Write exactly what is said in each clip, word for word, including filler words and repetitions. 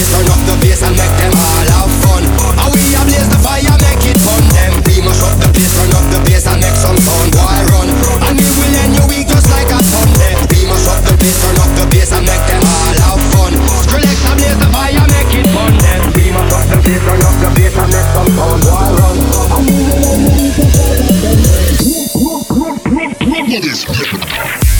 place, turn up the bass and make them all have fun. And we a blaze the fire, make it fun them. We mash up the place, turn up the bass and make some sound, boy run. And we will end your week just like a Sunday. We mash up the place, turn up the bass and make them all have fun. Skrillex a blaze the fire, make it fun them. We mash up the place, turn up the bass and make some sound, boy run. And we will end your week just like a Sunday.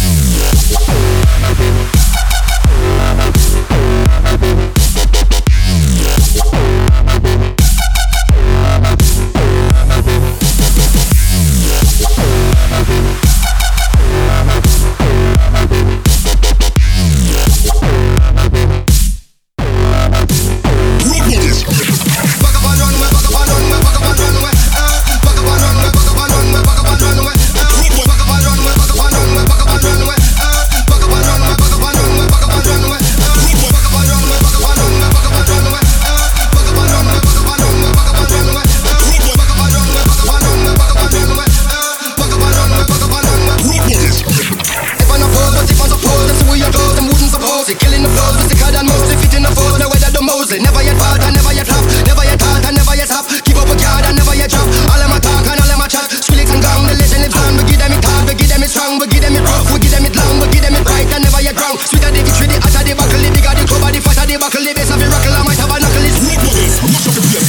Never yet fall and never yet flop, never yet halt and never yet stop. Keep up a guard and never yet drop. All them a talk and all them a chat. Skrillex and Gong, the legend lives on. We give them it hard, we give them it strong, we give them it rough, we give them it long, we give them it right and never yet wrong. Sweeter the victory, the hotter the buckle, the bigger the cover, the fatter the buckle, the bass of the rockle. I might have a knuckle, it's sweet with this. Mash up the place.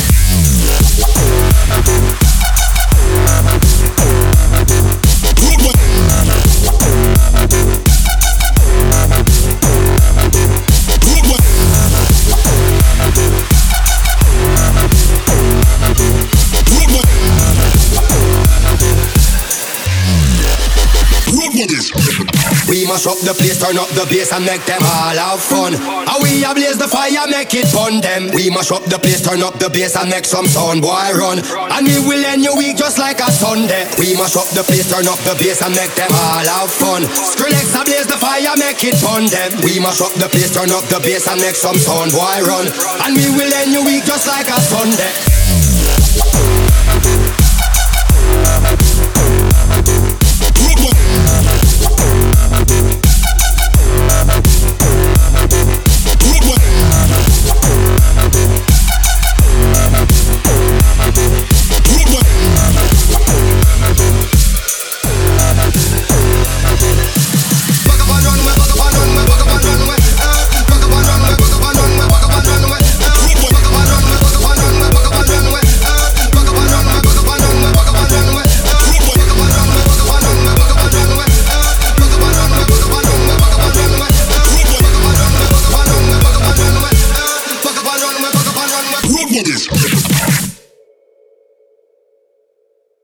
We mash up the place, turn up the bass and make them all have fun. And we a blaze the fire, make it fun them. We mash up the place, turn up the bass and make some sound, boy run. And we will end your week just like a Sunday. We mash up the place, turn up the bass and make them all have fun. Skrillex a blaze the fire, make it fun them. We mash up the place, turn up the bass and make some sound, boy run. And we will end your week just like a Sunday.